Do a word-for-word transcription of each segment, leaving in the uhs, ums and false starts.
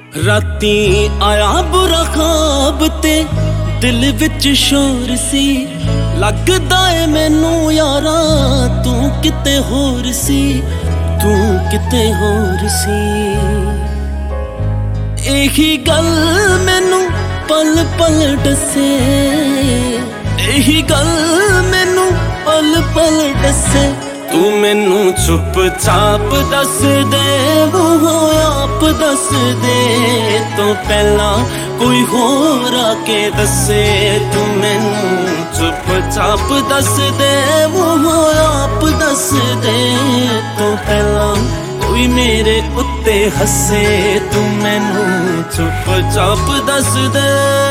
राती आया बुरा ख्वाब ते दिल विच शोर सी, लगदा ए मैनू यारा तू किते होर सी, तू किते होर सी। एही गल मैनू पल पल दसे, एही गल मैनू पल पल दसे। तू मैनू चुप चाप दस दे, वो आप दस दे तो पहला कोई होर आके दसे। तू मैनू चुप चाप दस दे, वो आप दस दे तो पहला कोई मेरे उत्ते हसे। तू मैनू चुप चाप दस दे।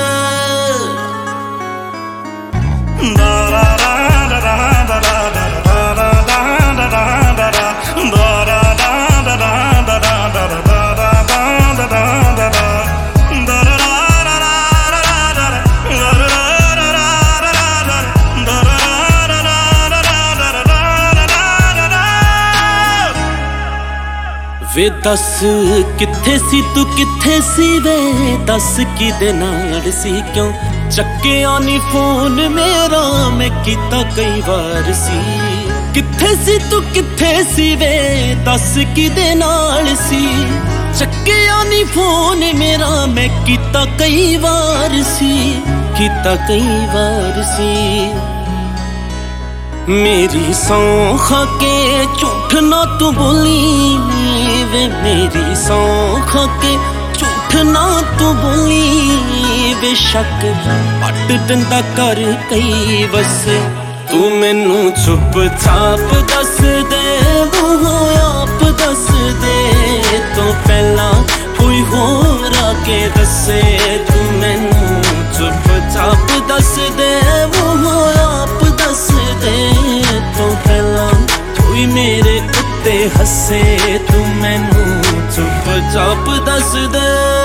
वे दस किथे सी तू किथे सी, वे दस किदे नाल सी, क्यों चक्किया नी फोन मेरा मैं कीता कई बार सी। किथे सी तू किथे सी, वे दस किदे नाल सी, चक्किया नी फोन मेरा मैं कीता कई बार सी, कीता कई बार सी। मेरी सौं खा के झूठ ना तू बोली, वे मेरी सौं खा के झूठ ना तू बोली, वे शक पट दिंदा कर कई वसे। तू मैनू चुप चाप दस दे, वो आप दस दे तो पहला कोई होर आके दसे। तू मैनू चुप चाप दस दे, वो आप दस दे तो पहला कोई मेरे उत्ते हसे। तू मैनू चुप चाप दस दे।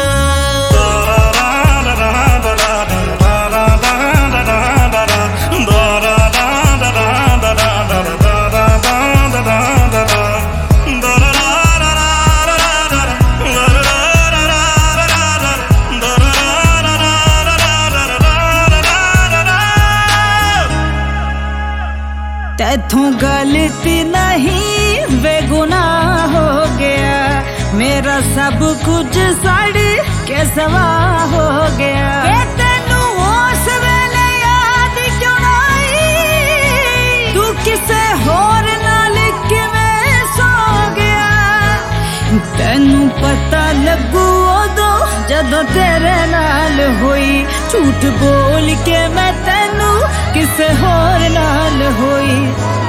तैथों गलती नहीं बेगुनाह हो गया, मेरा सब कुछ सड़ के सवाह हो गया। तेनू उस वेले याद क्यों आई, तू किसे होर नाल किवें सो गया। तेनू पता लगू उदों जदों तेरे नाल होई, झूठ बोल के मैं तेनू किसे होर नाल होई।